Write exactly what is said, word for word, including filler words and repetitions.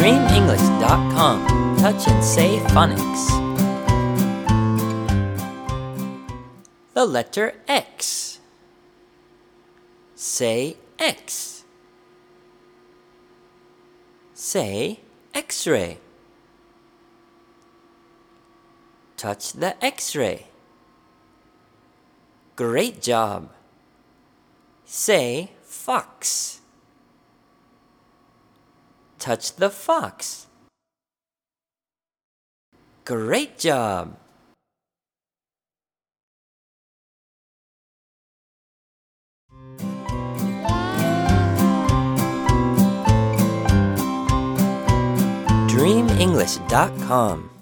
dream english dot com. Touch and say phonics. The letter X. Say X. Say X-ray. Touch the X-ray. Great job. Say fox. Touch the fox. Great job. dream english dot com